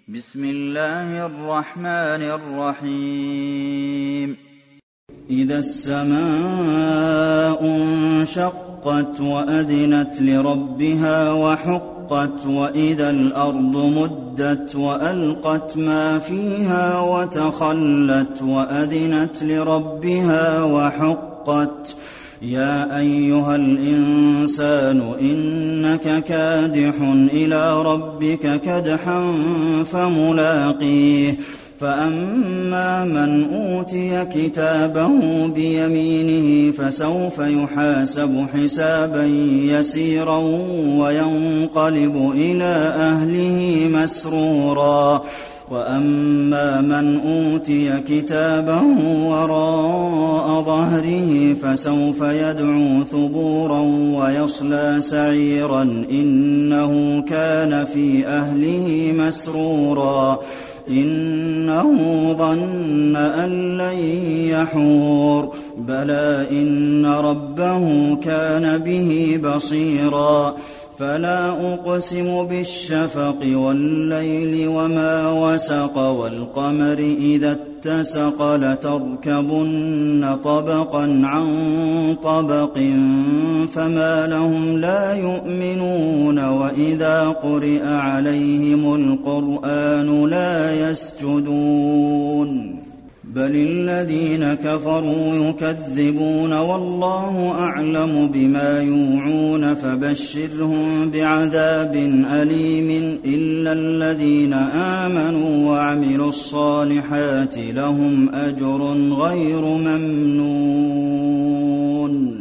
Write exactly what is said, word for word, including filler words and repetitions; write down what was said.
بسم الله الرحمن الرحيم إذا السماء انشقت وأذنت لربها وحقت وإذا الأرض مدت وألقت ما فيها وتخلت وأذنت لربها وحقت يا أيها الإنسان إنك كادح إلى ربك كدحا فملاقيه فأما من أوتي كتابه بيمينه فسوف يحاسب حسابا يسيرا وينقلب إلى أهله مسرورا وأما من أوتي كتابه وراء ظهره فسوف يدعو ثبورا ويصلى سعيرا إنه كان في أهله مسرورا إنه ظن أن لن يحور بلى إن ربه كان به بصيرا فلا أقسم بالشفق والليل وما وسق والقمر إذا اتسق لتركبن طبقا عن طبق فما لهم لا يؤمنون وإذا قرئ عليهم القرآن لا يسجدون بل الذين كفروا يكذبون والله أعلم بما يوعون فبشرهم بعذاب أليم إلا الذين آمنوا وعملوا الصالحات لهم أجر غير ممنون